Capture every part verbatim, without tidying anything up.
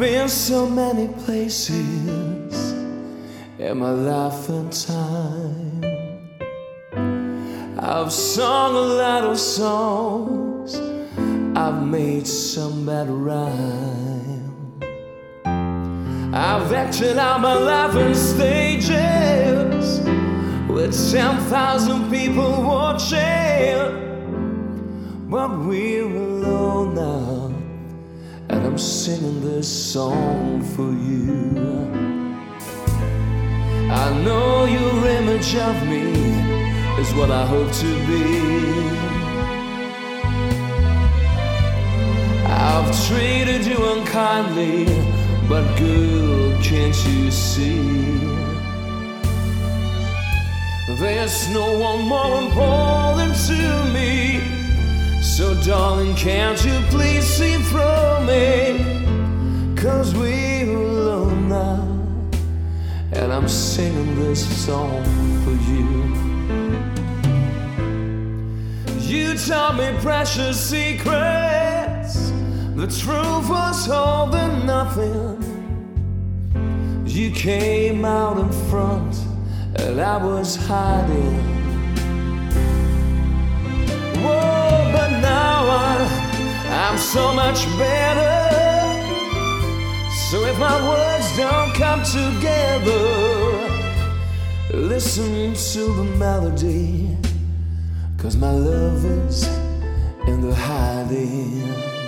been so many places in my life and time. I've sung a lot of songs, I've made some bad rhyme. I've acted out my life in stages with ten thousand people watching. But we're alone now, and I'm singing this song for you. I know your image of me is what I hope to be. I've treated you unkindly, but girl, can't you see? There's no one more important to me. So darling, can't you please see through me? 'Cause we're alone now, and I'm singing this song for you. You taught me precious secrets, the truth was all and nothing. You came out in front, and I was hiding. Whoa, but now I, I'm so much better. So if my words don't come together, listen to the melody, 'cause my love is in the hiding.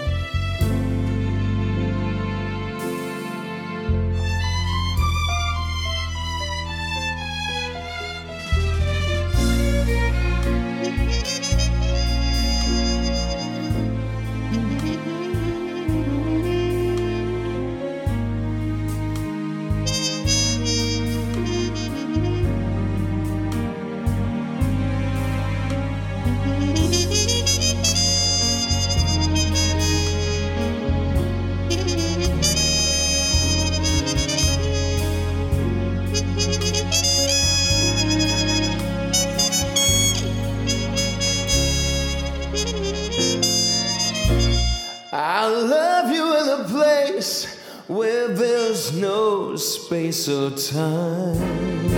I love you in a place where there's no space or time.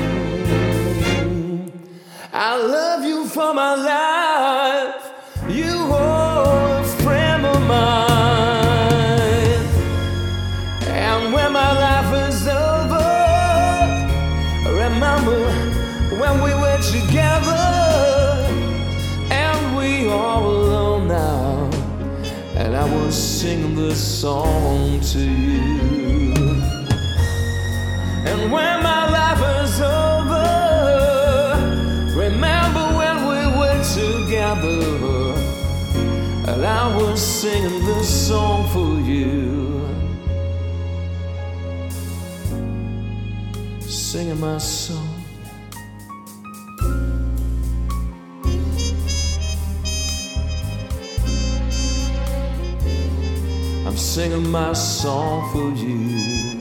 I love you for my life. You are a friend of mine. And when my life is over, remember when we were together. And we are alone now, and I was singing this song to you. And when my life is over, remember when we were together. And I was singing this song for you. Singing my song. I'm singing my song for you.